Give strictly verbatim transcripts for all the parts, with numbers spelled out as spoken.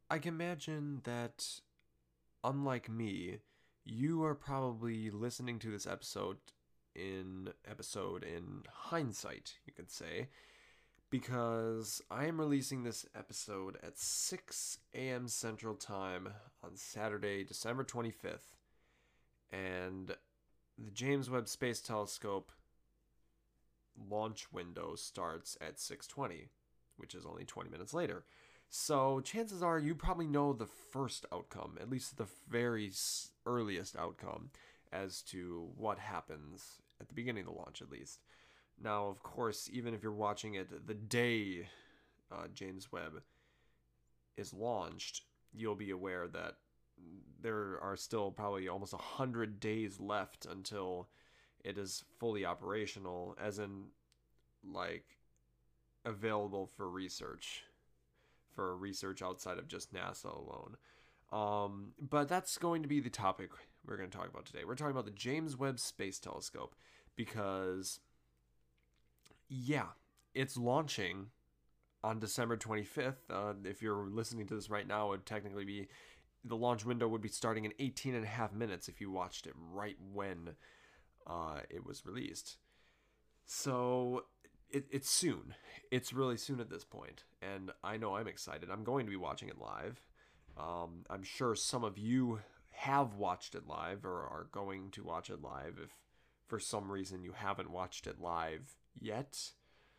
I can imagine that, unlike me, you are probably listening to this episode in episode in hindsight, you could say, because I am releasing this episode at six a m. Central Time on Saturday, December twenty-fifth, and the James Webb Space Telescope launch window starts at six twenty, which is only twenty minutes later. So chances are you probably know the first outcome, at least the very earliest outcome, as to what happens at the beginning of the launch, at least. Now, of course, even if you're watching it the day uh, James Webb is launched, you'll be aware that there are still probably almost one hundred days left until it is fully operational, as in, like, available for research, for research outside of just NASA alone. Um, but that's going to be the topic we're going to talk about today. We're talking about the James Webb Space Telescope because, yeah, it's launching on December twenty-fifth. Uh, if you're listening to this right now, it would technically be, the launch window would be starting in eighteen and a half minutes if you watched it right when uh, it was released. So it, it's soon. It's really soon at this point, and I know I'm excited. I'm going to be watching it live. Um, I'm sure some of you have watched it live or are going to watch it live if for some reason you haven't watched it live yet.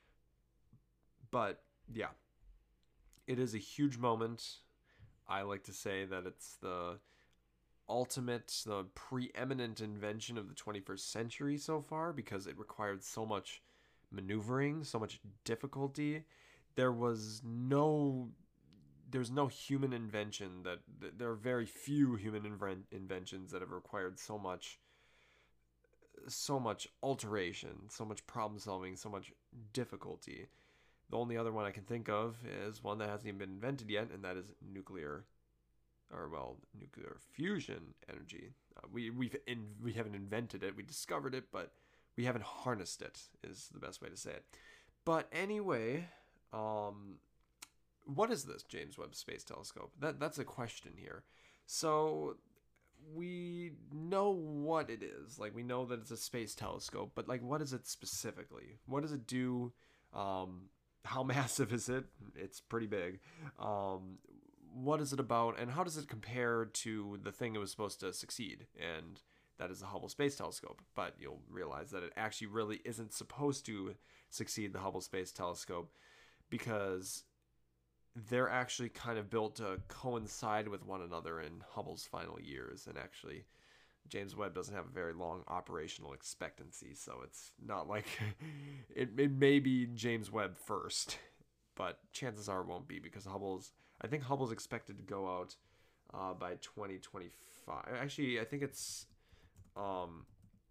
But yeah, it is a huge moment. I like to say that it's the ultimate, the preeminent invention of the twenty-first century so far because it required so much maneuvering, so much difficulty. There was no there's no human invention that there are very few human inven- inventions that have required so much so much alteration, so much problem solving, so much difficulty. The only other one I can think of is one that hasn't even been invented yet, and that is nuclear, or well, nuclear fusion energy. Uh, we we've in, we haven't invented it, we discovered it, but we haven't harnessed it. Is the best way to say it. But anyway, um, what is this James Webb Space Telescope? That that's a question here. So we know what it is. Like, we know that it's a space telescope, but like, what is it specifically? What does it do? Um, how massive is it? It's pretty big. Um, what is it about, and how does it compare to the thing it was supposed to succeed? And that is the Hubble Space Telescope. But you'll realize that it actually really isn't supposed to succeed the Hubble Space Telescope because they're actually kind of built to coincide with one another in Hubble's final years. And actually, James Webb doesn't have a very long operational expectancy, so it's not like it, it may be James Webb first, but chances are it won't be because Hubble's, I think Hubble's expected to go out uh, by twenty twenty-five. Actually, I think it's, um,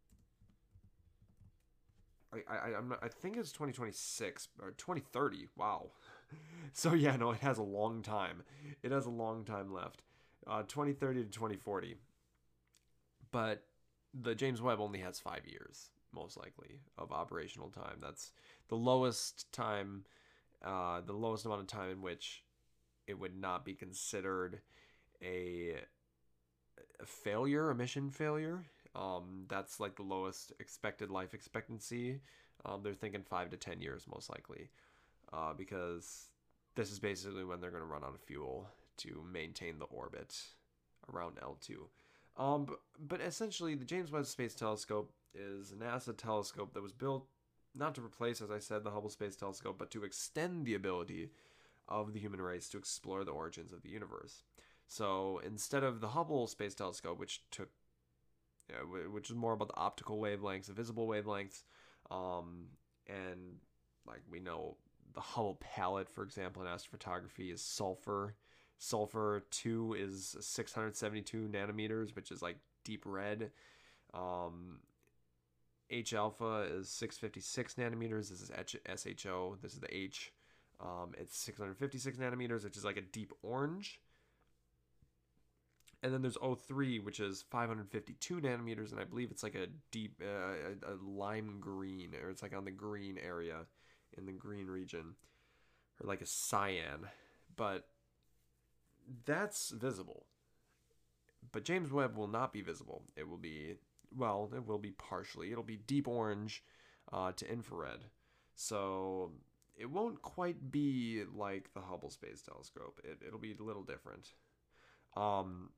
I, I, I'm not, I think it's twenty twenty-six or twenty thirty. Wow. So yeah, no, it has a long time. It has a long time left. Uh, twenty thirty to twenty forty. But the James Webb only has five years, most likely, of operational time. That's the lowest time, uh, the lowest amount of time in which it would not be considered a, a failure, a mission failure. Um, that's like the lowest expected life expectancy. Um, they're thinking five to ten years, most likely, uh, because this is basically when they're going to run out of fuel to maintain the orbit around L two. Um, but, but essentially, the James Webb Space Telescope is a NASA telescope that was built not to replace, as I said, the Hubble Space Telescope, but to extend the ability of the human race to explore the origins of the universe. So instead of the Hubble Space Telescope, which took, uh, which is more about the optical wavelengths, the visible wavelengths, um, and like we know, the Hubble palette, for example, in astrophotography is sulfur. Sulfur two is six hundred seventy-two nanometers, which is like deep red. Um, H alpha is six hundred fifty-six nanometers. This is S H O. This is the H. Um, it's six hundred fifty-six nanometers, which is like a deep orange. And then there's O three, which is five hundred fifty-two nanometers, and I believe it's like a deep, uh, a, a lime green, or it's like on the green area, in the green region, or like a cyan. But that's visible. But James Webb will not be visible. It will be, well, it will be partially. It'll be deep orange uh, to infrared. So it won't quite be like the Hubble Space Telescope. It, it'll be a little different. Um,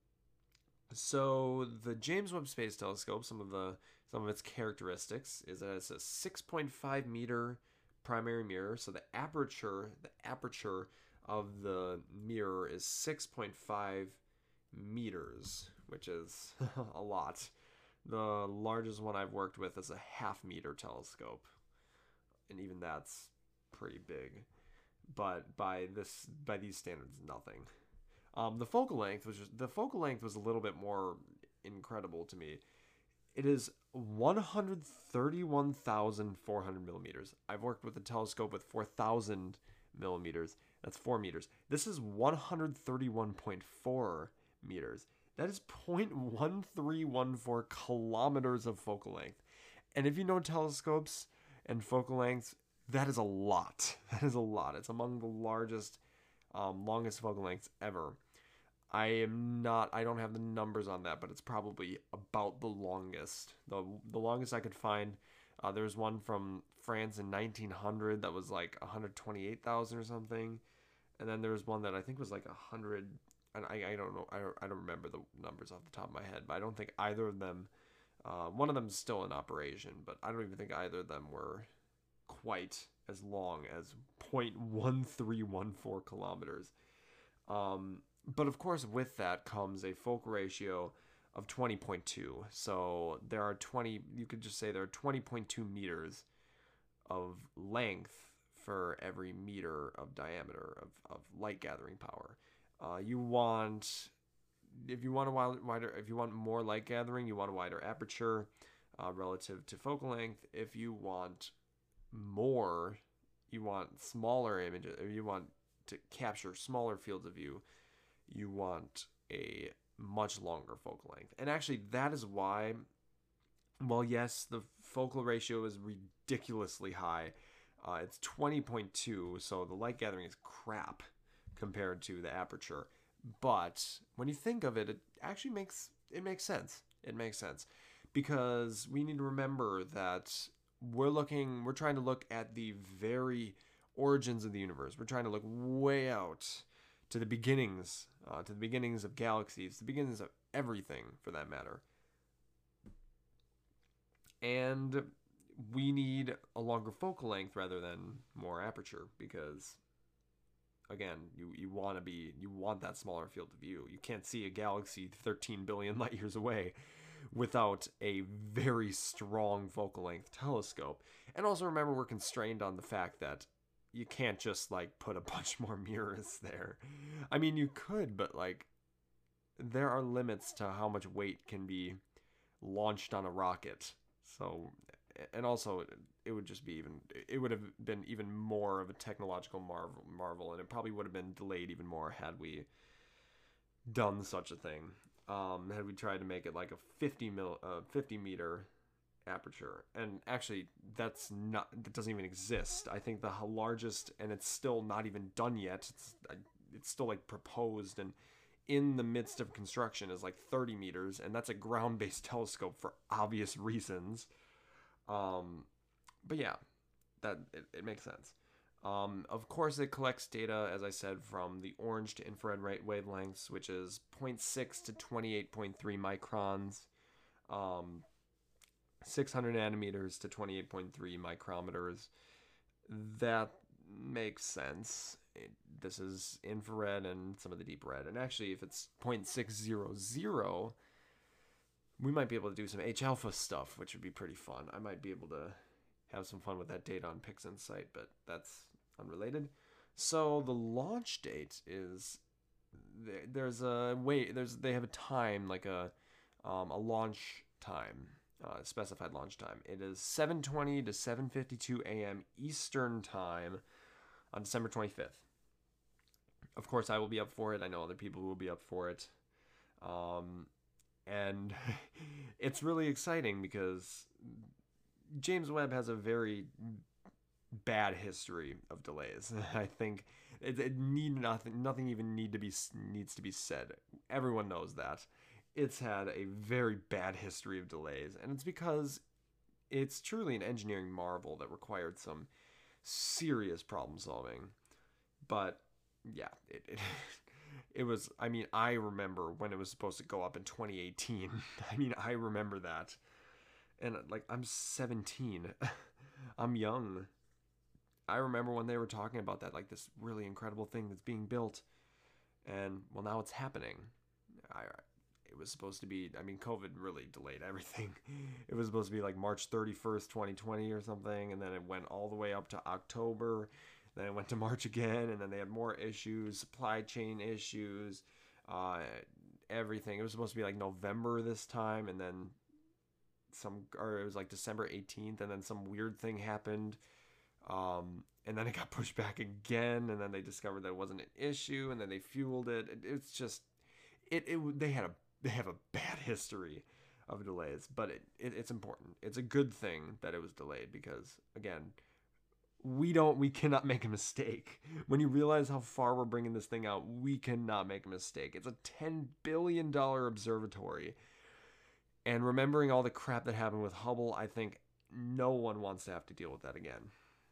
so the James Webb Space Telescope, some of the some of its characteristics is that it's a six point five meter primary mirror. So the aperture, the aperture of the mirror is six point five meters, which is a lot. The largest one I've worked with is a half meter telescope, and even that's pretty big. But by this by these standards, nothing. Um, the focal length was just, the focal length was a little bit more incredible to me. It is one hundred thirty-one thousand four hundred millimeters. I've worked with a telescope with four thousand millimeters. That's four meters. This is one hundred thirty-one point four meters. That is zero point one three one four kilometers of focal length. And if you know telescopes and focal lengths, that is a lot. That is a lot. It's among the largest, um, longest focal lengths ever. I am not, I don't have the numbers on that, but it's probably about the longest. The, the longest I could find, uh, there was one from France in nineteen hundred that was like one hundred twenty-eight thousand or something. And then there was one that I think was like one hundred, and I, I don't know, I don't, I don't remember the numbers off the top of my head, but I don't think either of them, uh, one of them is still in operation, but I don't even think either of them were quite as long as zero point one three one four kilometers. Um, but of course, with that comes a focal ratio of twenty point two. So there are twenty, you could just say there are twenty point two meters of length for every meter of diameter of, of light gathering power. Uh, you want, if you want a wider, if you want more light gathering, you want a wider aperture uh, relative to focal length. If you want more, you want smaller images, or you want to capture smaller fields of view, you want a much longer focal length. And actually, that is why, well, yes, the focal ratio is ridiculously high. Uh, it's twenty point two, so the light gathering is crap compared to the aperture. But when you think of it, it actually makes it makes sense. It makes sense because we need to remember that we're looking, we're trying to look at the very origins of the universe. We're trying to look way out to the beginnings, uh, to the beginnings of galaxies, the beginnings of everything for that matter. And we need a longer focal length rather than more aperture because, again, you, you want to be, you want that smaller field of view. You can't see a galaxy thirteen billion light years away without a very strong focal length telescope. And also remember, we're constrained on the fact that you can't just like put a bunch more mirrors there. I mean, you could, but like there are limits to how much weight can be launched on a rocket. So, and also it would just be even, it would have been even more of a technological marvel, marvel and it probably would have been delayed even more had we done such a thing. Um, had we tried to make it like a fifty mil, uh, fifty meter aperture, and actually that's not, that doesn't even exist. I think the largest, and it's still not even done yet. It's it's still like proposed and in the midst of construction, is like thirty meters, and that's a ground-based telescope for obvious reasons. Um, but yeah, that it, it makes sense. Um, of course, it collects data, as I said, from the orange to infrared rate wavelengths, which is zero point six to twenty-eight point three microns, um, six hundred nanometers to twenty-eight point three micrometers. That makes sense. It, this is infrared and some of the deep red. And actually, if it's zero point six zero zero, we might be able to do some H alpha stuff, which would be pretty fun. I might be able to have some fun with that data on PixInsight, but that's unrelated. So the launch date is, there's a wait there's they have a time, like a um, a launch time, uh, specified launch time. It is seven twenty to seven fifty-two a.m. Eastern time on December twenty-fifth. Of course, I will be up for it. I know other people will be up for it. Um, and it's really exciting because James Webb has a very bad history of delays. I think it, it need nothing. Nothing even need to be needs to be said. Everyone knows that. It's had a very bad history of delays, and it's because it's truly an engineering marvel that required some serious problem solving. But yeah, it, it it was. I mean, I remember when it was supposed to go up in twenty eighteen. I mean, I remember that, and like I'm seventeen. I'm young. I remember when they were talking about that, like this really incredible thing that's being built, and well, now it's happening. I it was supposed to be. I mean, COVID really delayed everything. It was supposed to be like March thirty-first, twenty twenty, or something, and then it went all the way up to October. Then it went to March again, and then they had more issues, supply chain issues, uh, everything. It was supposed to be like November this time, and then some, or it was like December eighteenth, and then some weird thing happened. Um, and then it got pushed back again, and then they discovered that it wasn't an issue, and then they fueled it. it it's just, it, it, they had a, they have a bad history of delays, but it, it, it's important. It's a good thing that it was delayed because, again, we don't, we cannot make a mistake. When you realize how far we're bringing this thing out, we cannot make a mistake. It's a ten billion dollars observatory. And remembering all the crap that happened with Hubble, I think no one wants to have to deal with that again.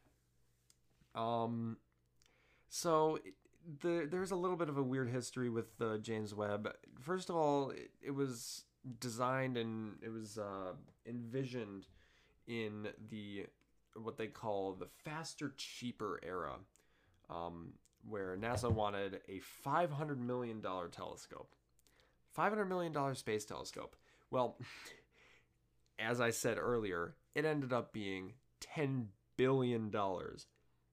Um, so the, there's a little bit of a weird history with the James Webb. First of all, it, it was designed and it was uh, envisioned in the what they call the faster, cheaper era, um, where NASA wanted a five hundred million dollars telescope. five hundred million dollars space telescope. Well, as I said earlier, it ended up being ten billion dollars.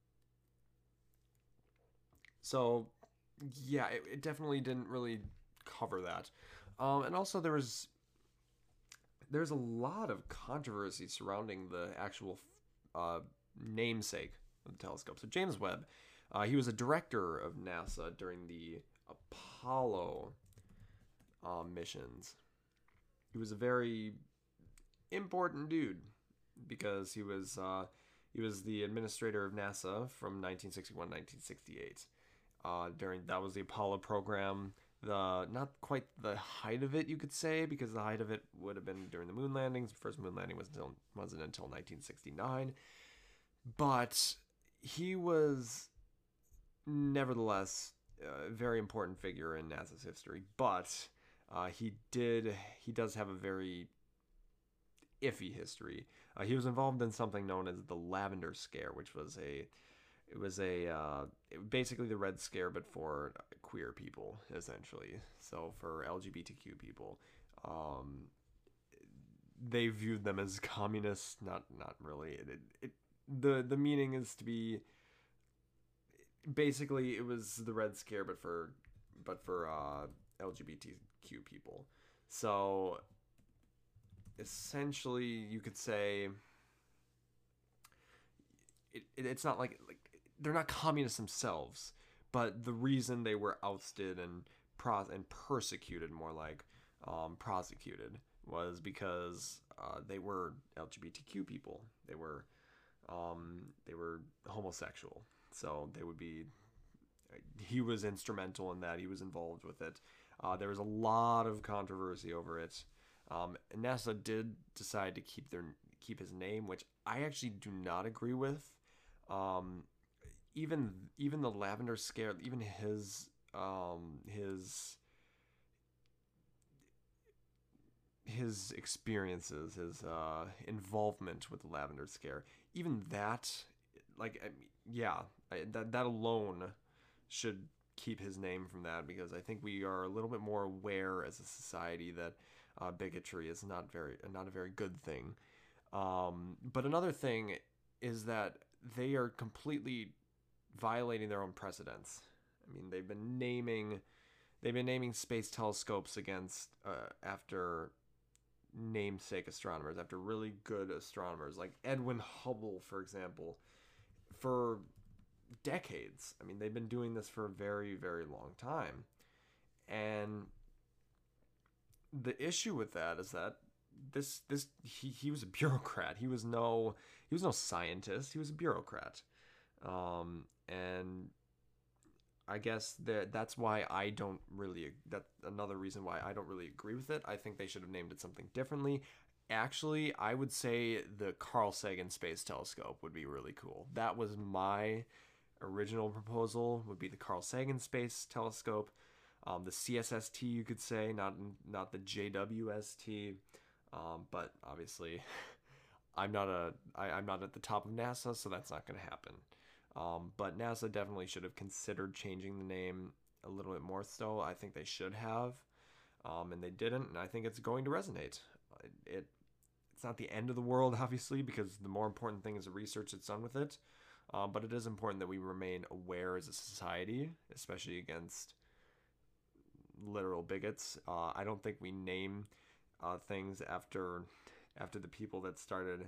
So, yeah, it, it definitely didn't really cover that. Um, and also there was, there's a lot of controversy surrounding the actual uh, namesake of the telescope. So James Webb, uh, he was a director of NASA during the Apollo uh, missions. He was a very important dude because he was uh, he was the administrator of NASA from nineteen sixty-one to nineteen sixty-eight. Uh, during that was the Apollo program. The not quite the height of it, you could say, because the height of it would have been during the moon landings. The first moon landing was until, wasn't until nineteen sixty-nine, but he was nevertheless a very important figure in NASA's history. But uh, he did he does have a very iffy history. Uh, he was involved in something known as the Lavender Scare, which was a It was a uh, it, basically the Red Scare, but for queer people, essentially. So for L G B T Q people, um, they viewed them as communists. Not not really. It, it, it the the meaning is to be. Basically, it was the Red Scare, but for but for uh, L G B T Q people. So essentially, you could say it, it it's not like like. They're not communists themselves, but the reason they were ousted and pros and persecuted, more like um, prosecuted, was because uh, they were L G B T Q people. They were um, they were homosexual, so they would be. He was instrumental in that. He was involved with it. Uh, there was a lot of controversy over it. Um, NASA did decide to keep their keep his name, which I actually do not agree with. Um, Even even the Lavender Scare, even his um, his his experiences, his uh, involvement with the Lavender Scare, even that, like, I mean, yeah, I, that that alone should keep his name from that, because I think we are a little bit more aware as a society that uh, bigotry is not very not a very good thing. Um, but another thing is that they are completely violating their own precedents. I mean, they've been naming, they've been naming space telescopes against uh, after namesake astronomers, after really good astronomers like Edwin Hubble, for example, for decades. I mean, they've been doing this for a very, very long time, and the issue with that is that this this he he was a bureaucrat. He was no he was no scientist. He was a bureaucrat. Um, and I guess that that's why I don't really. That's another reason why I don't really agree with it. I think they should have named it something differently. Actually, I would say the Carl Sagan Space Telescope would be really cool. That was my original proposal. Would be the Carl Sagan Space Telescope, um, the C S S T, you could say, not not the J W S T. Um, but obviously, I'm not a I, I'm not at the top of NASA, so that's not going to happen. Um, but NASA definitely should have considered changing the name a little bit more. So I think they should have, um, and they didn't. And I think it's going to resonate. It, it it's not the end of the world, obviously, because the more important thing is the research that's done with it. Um, but it is important that we remain aware as a society, especially against literal bigots. Uh, I don't think we name uh, things after after the people that started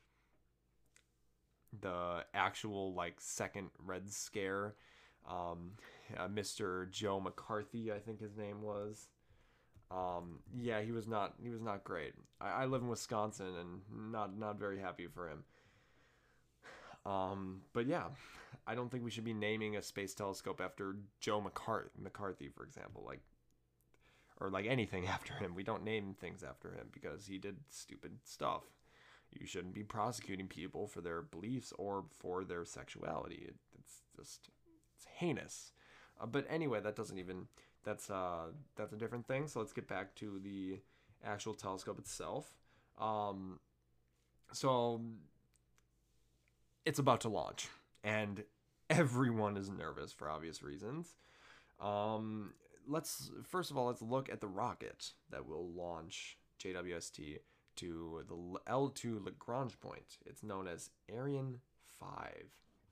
the actual like second Red Scare. Um, uh, Mister Joe McCarthy, I think his name was. Um, yeah, he was not he was not great. I, I live in Wisconsin and not not very happy for him. Um, but yeah, I don't think we should be naming a space telescope after Joe McCart- McCarthy, for example, like or like anything after him. We don't name things after him because he did stupid stuff. You shouldn't be prosecuting people for their beliefs or for their sexuality. It, it's just it's heinous. Uh, but anyway, that doesn't even that's uh that's a different thing. So let's get back to the actual telescope itself. Um, so it's about to launch, and everyone is nervous for obvious reasons. Um, let's first of all let's look at the rocket that will launch J W S T to the L two Lagrange point. It's known as Ariane five.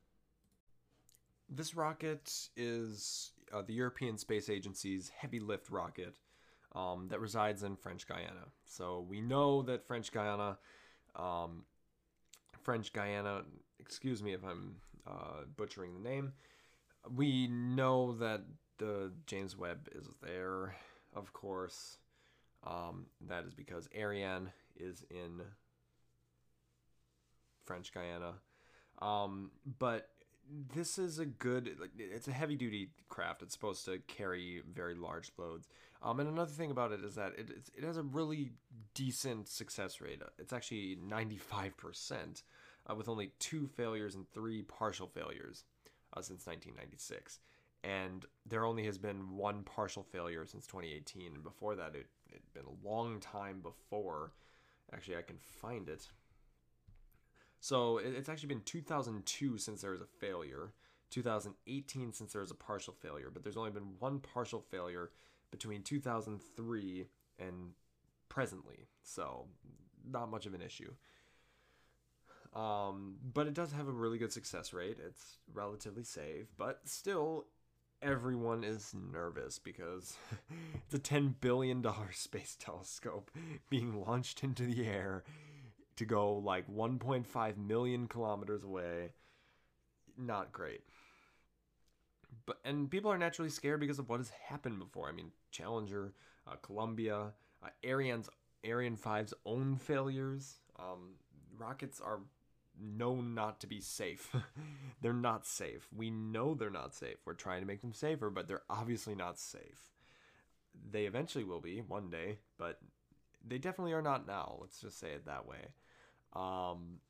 This rocket is uh, the European Space Agency's heavy lift rocket um, that resides in French Guiana. So we know that French Guiana, um, French Guiana, excuse me if I'm uh, butchering the name, we know that the James Webb is there, of course. Um, that is because Ariane is in French Guiana. Um, but this is a good, like, it's a heavy duty craft. It's supposed to carry very large loads. Um, and another thing about it is that it, it's, it has a really decent success rate. It's actually ninety-five percent uh, with only two failures and three partial failures uh, since nineteen ninety-six. And there only has been one partial failure since twenty eighteen. And before that, it had been a long time before. Actually, I can find it. So it's actually been two thousand two since there was a failure, two thousand eighteen since there was a partial failure, but there's only been one partial failure between two thousand three and presently. So not much of an issue. Um, but it does have a really good success rate. It's relatively safe, but still everyone is nervous because it's a ten billion dollars space telescope being launched into the air to go like one point five million kilometers away. Not great. But and people are naturally scared because of what has happened before. I mean, Challenger, uh, Columbia, uh, Ariane's Ariane five's own failures. Um, rockets are known not to be safe. They're not safe. We know they're not safe. We're trying to make them safer, but they're obviously not safe. They eventually will be one day, but they definitely are not now. Let's just say it that way. Um,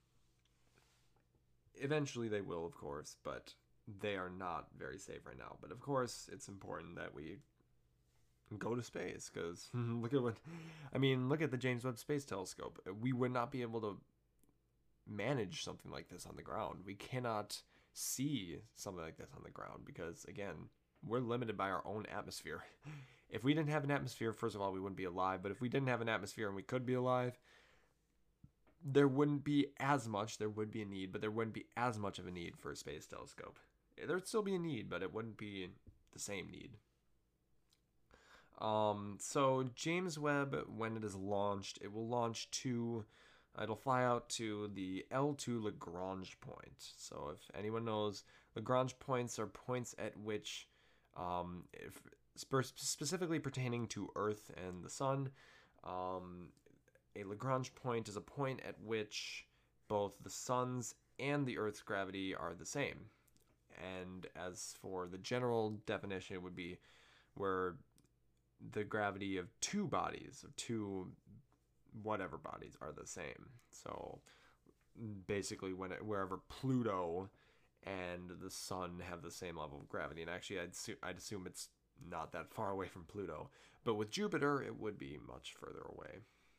eventually they will, of course, but they are not very safe right now. But of course, it's important that we go to space because look at what I mean. Look at the James Webb Space Telescope. We would not be able to manage something like this on the ground. We cannot see something like this on the ground because, again, we're limited by our own atmosphere. If we didn't have an atmosphere, first of all, we wouldn't be alive. But if we didn't have an atmosphere and we could be alive, there wouldn't be as much. There would be a need, but there wouldn't be as much of a need for a space telescope. There'd still be a need, but it wouldn't be the same need. Um, so James Webb, when it is launched, it will launch to, it'll fly out to the L two Lagrange point. So if anyone knows, Lagrange points are points at which, um, if specifically pertaining to Earth and the Sun, um, a Lagrange point is a point at which both the Sun's and the Earth's gravity are the same. and as for the general definition, it would be where the gravity of two bodies, of two whatever bodies, are the same. So basically, when it, wherever Pluto and the sun have the same level of gravity, and actually I'd, su- I'd assume it's not that far away from Pluto, but with Jupiter it would be much further away.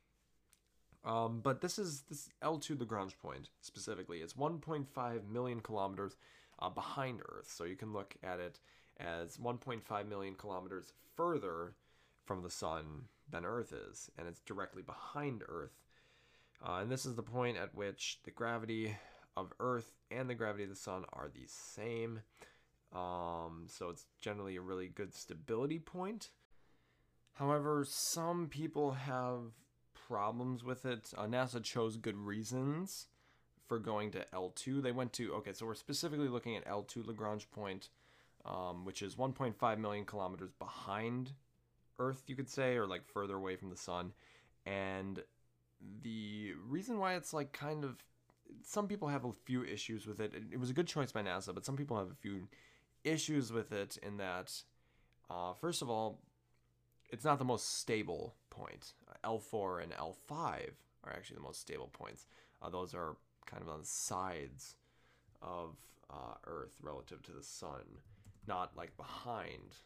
Um, but this is this L two Lagrange point specifically. It's one point five million kilometers uh, behind Earth, so you can look at it as one point five million kilometers further from the sun than Earth is, and it's directly behind Earth. Uh, and this is the point at which the gravity of Earth and the gravity of the sun are the same. Um, so it's generally a really good stability point. However, some people have problems with it. Uh, NASA chose good reasons for going to L two. They went to, okay, so we're specifically looking at L two Lagrange point, um, which is one point five million kilometers behind Earth, you could say, or like further away from the sun. And the reason why it's like kind of, some people have a few issues with it. It, it was a good choice by NASA, but some people have a few issues with it in that, uh, first of all, it's not the most stable point. L four and L five are actually the most stable points. Uh, those are kind of on the sides of uh, Earth relative to the sun, not like behind.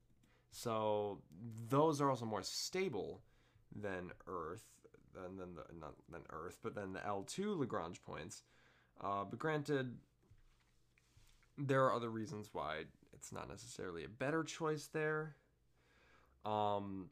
So those are also more stable than Earth, than, than the, not than Earth, but then the L two Lagrange points. Uh, but granted, there are other reasons why it's not necessarily a better choice there. Um,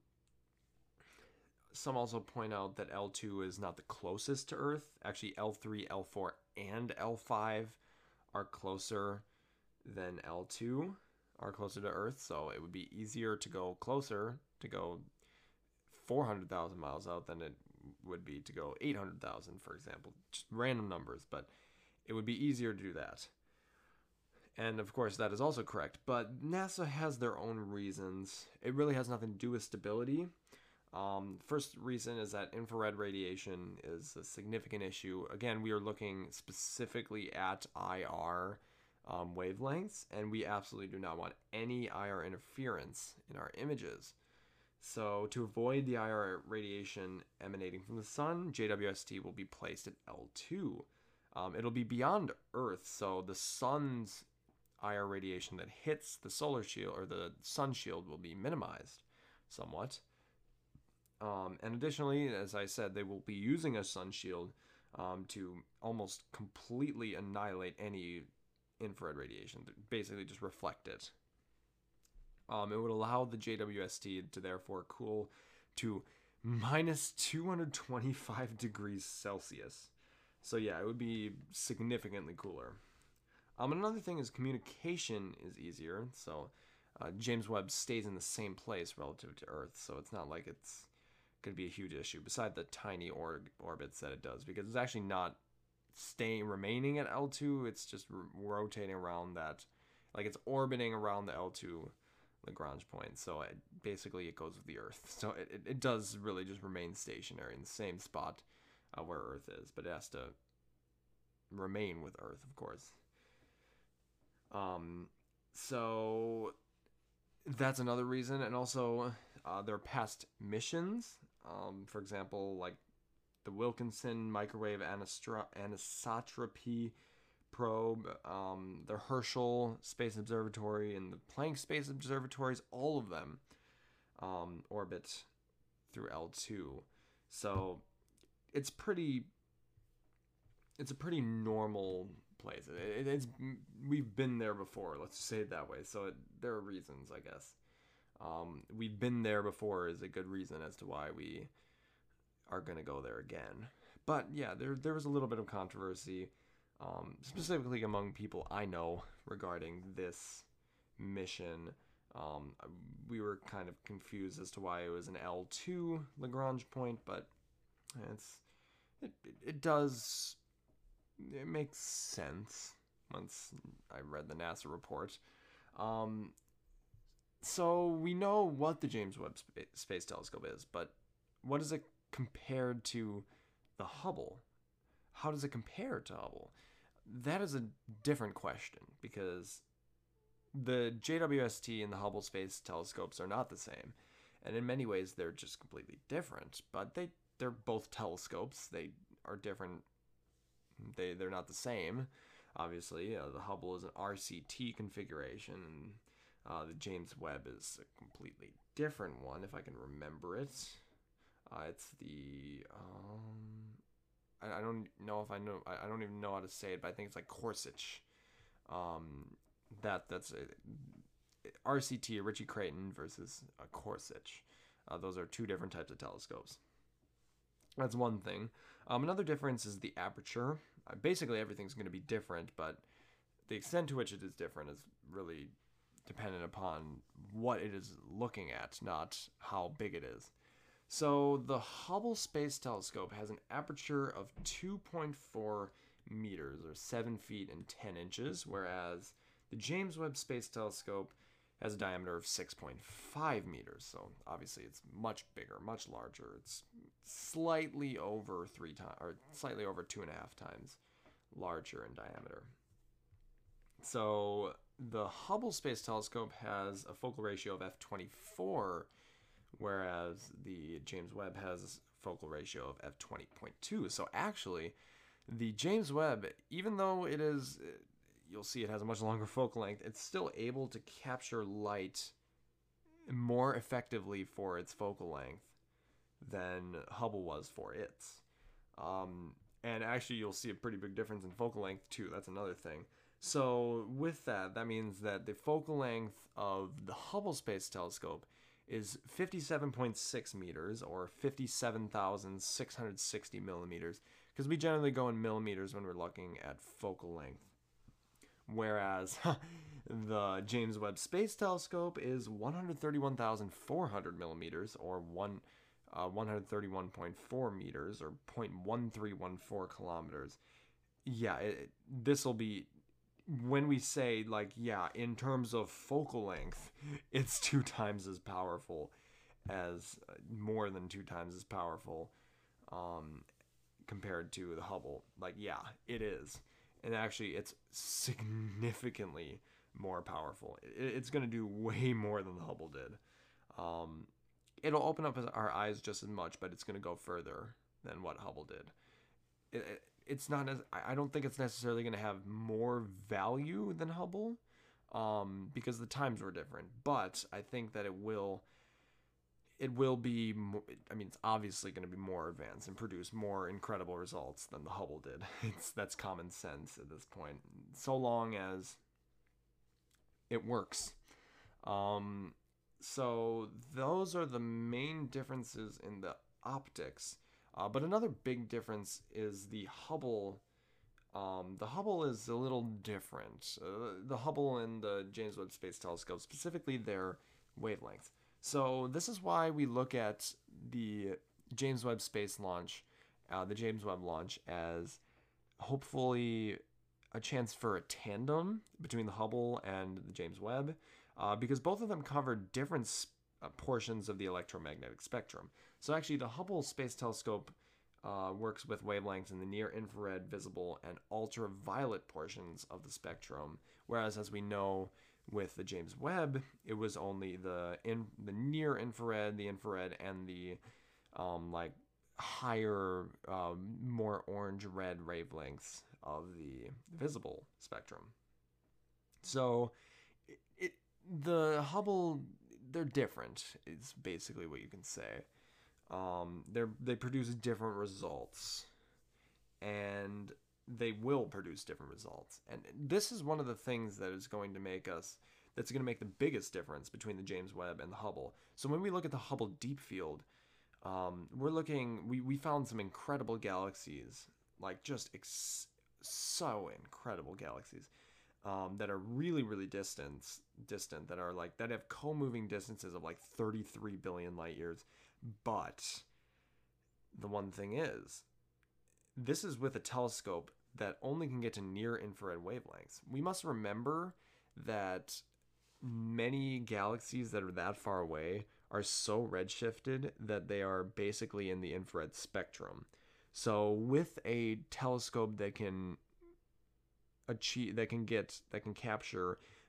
some also point out that L two is not the closest to Earth. Actually, L three, L four, and L five are closer than L two, are closer to Earth, so it would be easier to go closer, to go four hundred thousand miles out than it would be to go eight hundred thousand, for example. Just random numbers, but it would be easier to do that. And of course, that is also correct, but NASA has their own reasons. It really has nothing to do with stability. Um, first reason is that infrared radiation is a significant issue. Again, we are looking specifically at I R um, wavelengths, and we absolutely do not want any I R interference in our images. So to avoid the I R radiation emanating from the sun, J W S T will be placed at L two. Um, it'll be beyond Earth, so the sun's I R radiation that hits the solar shield or the sun shield will be minimized somewhat. Um, and additionally, as I said, they will be using a sun shield um, to almost completely annihilate any infrared radiation, basically just reflect it. Um, it would allow the J W S T to therefore cool to minus two hundred twenty-five degrees Celsius. So yeah, it would be significantly cooler. Um, another thing is communication is easier. So uh, James Webb stays in the same place relative to Earth, so it's not like it's going to be a huge issue, beside the tiny or- orbits that it does, because it's actually not staying, remaining at L two, it's just r- rotating around that, like it's orbiting around the L two Lagrange point, so it, basically it goes with the Earth. So it, it, it does really just remain stationary in the same spot uh, where Earth is, but it has to remain with Earth, of course. Um, so that's another reason, and also uh, their past missions, um, for example, like the Wilkinson Microwave Anistra- Anisotropy Probe, um, the Herschel Space Observatory, and the Planck Space Observatories, all of them um, orbit through L two. So it's pretty, it's a pretty normal place. It, it's we've been there before. Let's say it that way. So it, there are reasons, I guess. Um, we've been there before is a good reason as to why we are going to go there again. But yeah, there there was a little bit of controversy, um, specifically among people I know regarding this mission. Um, we were kind of confused as to why it was an L two Lagrange point, but it's it it does it makes sense once I read the NASA report. Um, so we know what the James Webb Sp- Space Telescope is, but what is it compared to the Hubble? How does it compare to Hubble? That is a different question, because the J W S T and the Hubble Space Telescopes are not the same, and in many ways they're just completely different. But they they're both telescopes. They are different. They they're not the same. Obviously, uh, the Hubble is an R C T configuration, and uh, the James Webb is a completely different one, if I can remember it. Uh, it's the um, I, I don't know if I know I, I don't even know how to say it, but I think it's like Korsich. Um, that that's a, R C T, Ritchie Creighton versus a Korsich. Uh, those are two different types of telescopes. That's one thing. Um, another difference is the aperture. Uh, basically, everything's going to be different, but the extent to which it is different is really dependent upon what it is looking at, not how big it is. So the Hubble Space Telescope has an aperture of two point four meters, or seven feet and ten inches, whereas the James Webb Space Telescope has a diameter of six point five meters. So obviously it's much bigger, much larger. It's slightly over three times, or slightly over two and a half times larger in diameter. So the Hubble Space Telescope has a focal ratio of f twenty-four, whereas the James Webb has a focal ratio of f twenty point two. So actually, the James Webb, even though it is, you'll see it has a much longer focal length, it's still able to capture light more effectively for its focal length than Hubble was for its. Um, and actually, you'll see a pretty big difference in focal length too. That's another thing. So with that, that means that the focal length of the Hubble Space Telescope is fifty-seven point six meters, or fifty-seven thousand six hundred sixty millimeters, because we generally go in millimeters when we're looking at focal length. Whereas the James Webb Space Telescope is one hundred thirty-one thousand four hundred millimeters, or one, uh, one hundred thirty-one point four meters, or zero point one three one four kilometers. Yeah, it, this will be, when we say, like, yeah, in terms of focal length, it's two times as powerful as, uh, more than two times as powerful um, compared to the Hubble. Like, yeah, it is. And actually, it's significantly more powerful. It's going to do way more than the Hubble did. Um, it'll open up our eyes just as much, but it's going to go further than what Hubble did. It, it, it's not as, I don't think it's necessarily going to have more value than Hubble, um, because the times were different. But I think that it will, it will be, I mean, it's obviously going to be more advanced and produce more incredible results than the Hubble did. It's, that's common sense at this point, so long as it works. Um, so those are the main differences in the optics. Uh, but another big difference is the Hubble. Um, the Hubble is a little different. Uh, the Hubble and the James Webb Space Telescope, specifically their wavelengths. So this is why we look at the James Webb Space launch, uh, the James Webb launch, as hopefully a chance for a tandem between the Hubble and the James Webb, uh, because both of them cover different sp- uh, portions of the electromagnetic spectrum. So actually, the Hubble Space Telescope uh, works with wavelengths in the near-infrared, visible, and ultraviolet portions of the spectrum, whereas, as we know, with the James Webb, it was only the in the near infrared, the infrared, and the um, like higher, um, more orange-red wavelengths of the visible spectrum. So, it, it the Hubble, they're different. Is basically what you can say. Um, they they produce different results, and they will produce different results. And this is one of the things that is going to make us, that's going to make the biggest difference between the James Webb and the Hubble. So when we look at the Hubble Deep Field, um, we're looking, we, we found some incredible galaxies, like just ex- so incredible galaxies, um, that are really, really distant, distant, that are like, that have co-moving distances of like thirty-three billion light years. But the one thing is, this is with a telescope that only can get to near infrared wavelengths. We must remember that many galaxies that are that far away are so redshifted that they are basically in the infrared spectrum. So with a telescope that can achieve, that can get, that can capture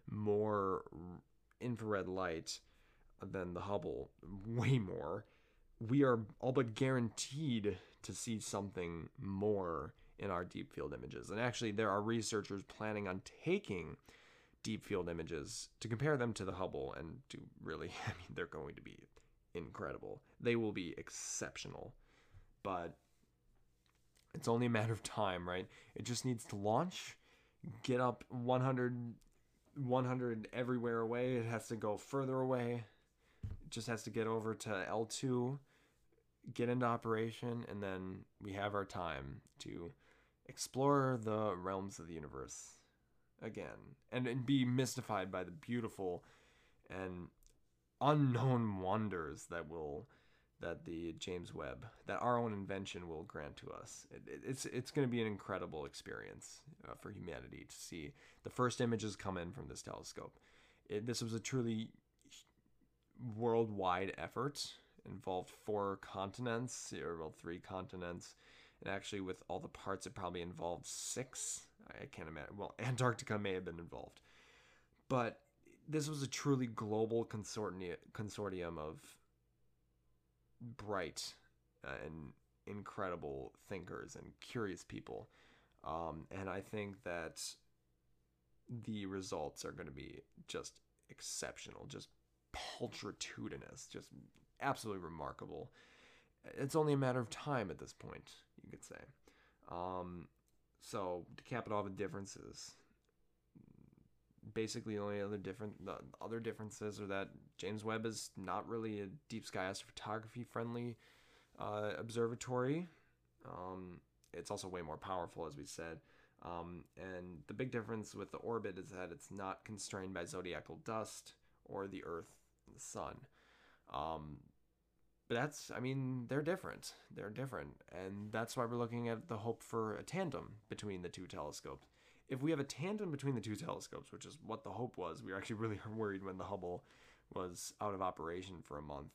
more infrared light than the Hubble, way more, we are all but guaranteed to see something more in our deep field images. And actually, there are researchers planning on taking deep field images to compare them to the Hubble, and to really, I mean, they're going to be incredible. They will be exceptional. But it's only a matter of time, right? It just needs to launch, get up one hundred, one hundred everywhere away. It has to go further away. It just has to get over to L two, get into operation, and then we have our time to explore the realms of the universe again, and, and be mystified by the beautiful and unknown wonders that will that the James Webb, that our own invention, will grant to us. It, it, it's it's going to be an incredible experience uh, for humanity to see the first images come in from this telescope. It, this was a truly worldwide effort. It involved four continents, or well, three continents, and actually with all the parts, it probably involved six. I can't imagine. Well, Antarctica may have been involved, but this was a truly global consortium consortium of bright and incredible thinkers and curious people. Um, and I think that the results are going to be just exceptional, just pulchritudinous, just absolutely remarkable. It's only a matter of time at this point, you could say. Um, so to cap it off with differences, basically the only other different the other differences are that James Webb is not really a deep sky astrophotography friendly uh, observatory. Um, it's also way more powerful, as we said. Um, and the big difference with the orbit is that it's not constrained by zodiacal dust or the Earth and the Sun. Um, but that's, I mean, they're different. They're different. And that's why we're looking at the hope for a tandem between the two telescopes. If we have a tandem between the two telescopes, which is what the hope was, we were actually really worried when the Hubble was out of operation for a month.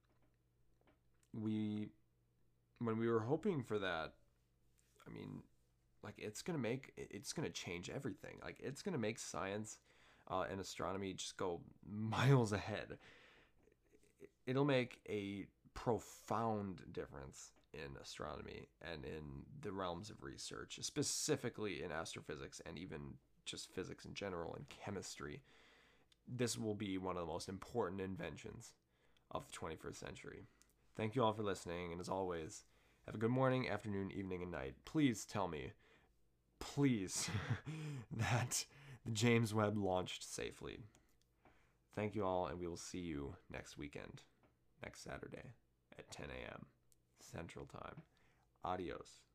We, when we were hoping for that, I mean, like, it's going to make, it's going to change everything. Like, it's going to make science uh, and astronomy just go miles ahead. It'll make a profound difference in astronomy and in the realms of research, specifically in astrophysics and even just physics in general and chemistry. This will be one of the most important inventions of the twenty-first century. Thank you all for listening, and as always, have a good morning, afternoon, evening, and night. Please tell me, please, that the James Webb launched safely. Thank you all, and we will see you next weekend, next Saturday at ten a.m. Central Time. Adios.